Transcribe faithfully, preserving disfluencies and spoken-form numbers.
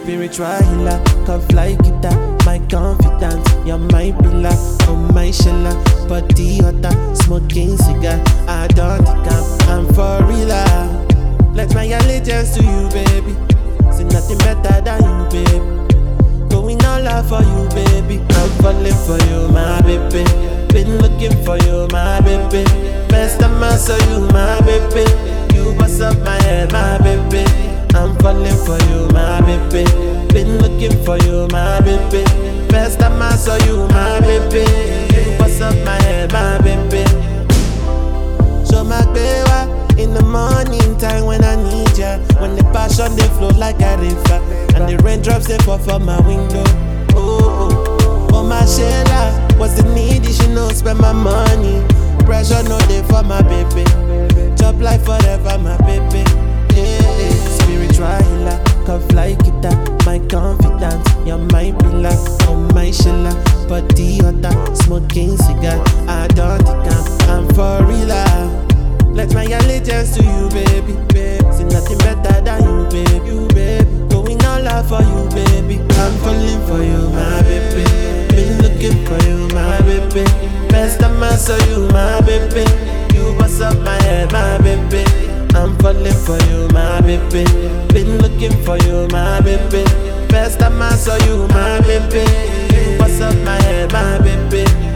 spiritual healer, come fly guitar, my confidence, you're my pillar, on my shelter, body hotter, smoking cigar, I don't think I'm, I'm for real. Let my allegiance to you, baby. See nothing better than you, baby. Going all out for you, baby. I'm falling for you, my baby. Been looking for you, my baby. Best time I saw you, my baby. You bust up my head, my baby. I'm falling for you, my baby. Been looking for you, my baby. Best time I saw you, my baby. You bust up my head, my baby. So my baby, in the morning time when I need ya, when the passion they flow like a river, and the raindrops they fall from my window. Oh, oh, oh my Sheila, what's the need? You should know spend my money. Pressure no day for my baby. Job life forever, my baby. Yeah, yeah. Spiritual healer, come fly guitar, my confidence, you're my pillar, on my shelter, body hotter, smoking cigar. I don't think I'm, I'm for real. Let my allegiance to you, baby, baby. See nothing better than you, baby, you, baby. Going all out for you, baby. I'm falling for you, my baby. Been looking for you, my baby. Best time I saw you, my baby. You bust up my head, my baby. I'm falling for you, my baby. Been looking for you, my baby. Best time I saw you, my baby. You bust up my head, my baby.